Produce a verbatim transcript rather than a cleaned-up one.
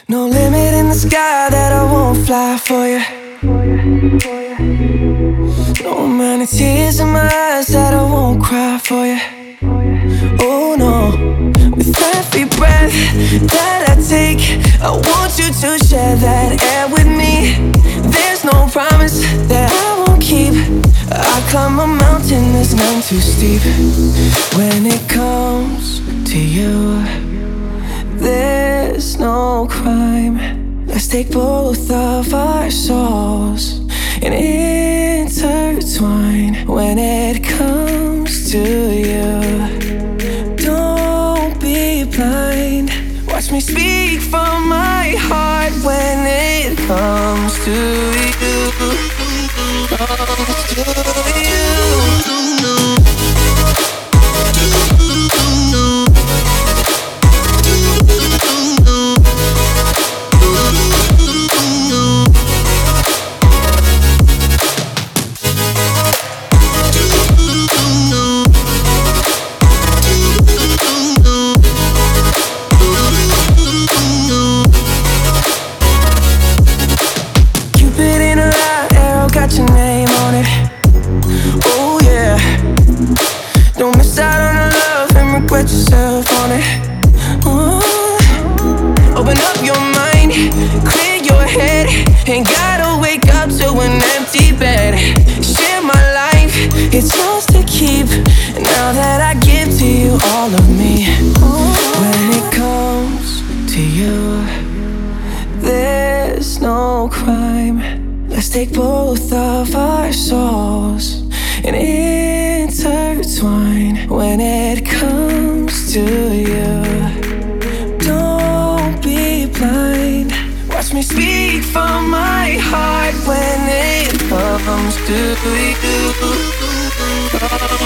No limit in the sky that I won't fly for you. No amount of tears in my eyes that I won't cry for you. Oh no, with every breath that I take, I want you to share that air with me. There's no promise that I won't keep. I climb a mountain that's none too steep. When it comes to you, there's no crime. Let's take both of our souls and intertwine. When it comes to you, don't be blind. Watch me speak from my heart. When it comes to you, comes to you. Regret yourself on it. Ooh. Open up your mind, clear your head. Ain't gotta wake up to an empty bed. Share my life, it's yours to keep. Now that I give to you all of me. Ooh. When it comes to you, there's no crime. Let's take both of our souls and intertwine. When it comes to you, don't be blind. Watch me speak from my heart. When it comes to you,